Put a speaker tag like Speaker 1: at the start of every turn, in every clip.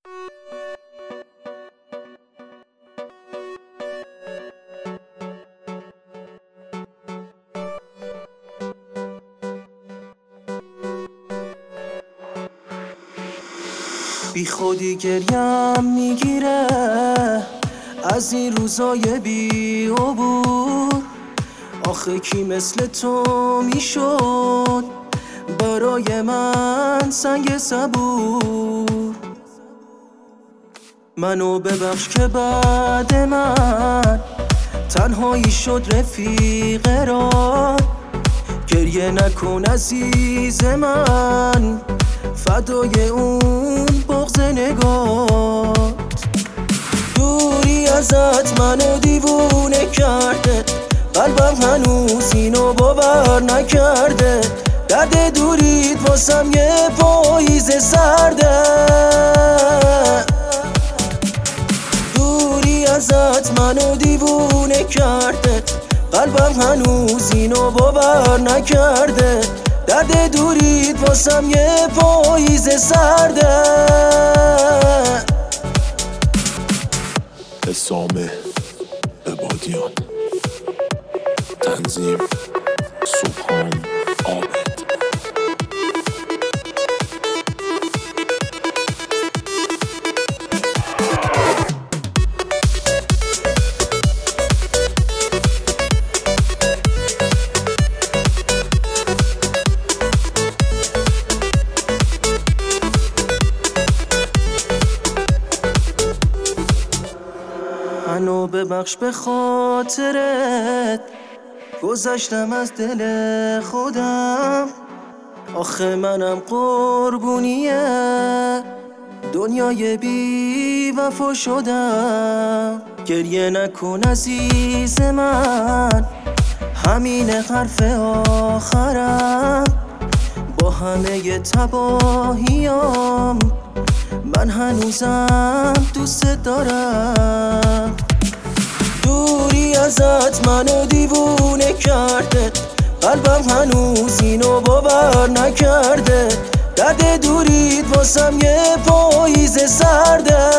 Speaker 1: بی خودی گریم میگیره از این روزای بی عبور. آخه کی مثل تو میشد برای من سنگ صبور؟ منو ببخش که بعد من تنهایی شد رفیق راه. گریه نکن عزیز من فدای اون بغض نگات. دوری ازت منو دیوونه کرده، قلبم هنوز اینو باور نکرده. درد دوریت واسم یه پاییز سرده. دوری ازت منو دیوونه کرده، قلبم هنوز اینو باور نکرده. درد دوریت واسم یه پاییز سرده.
Speaker 2: حسام عبادیان، تنظیم سبحان عابد.
Speaker 1: منو ببخش به خاطرت گذشتم از دل خودم. آخه منم قربونیه دنیای بی وفا شدم. گریه نکن عزیز من همین حرف آخرم. با همه تباهیام من هنوزم دوست دارم. دوری ازت منو دیوونه کرده، قلبم هنوز اینو باور نکرده. درد دوریت واسم یه پاییز سرده.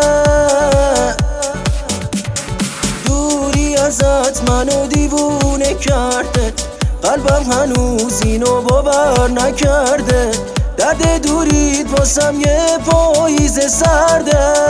Speaker 1: دوری ازت منو دیوونه کرده، قلبم هنوز اینو باور نکرده. درد دوریت واسم یه پاییز سرده.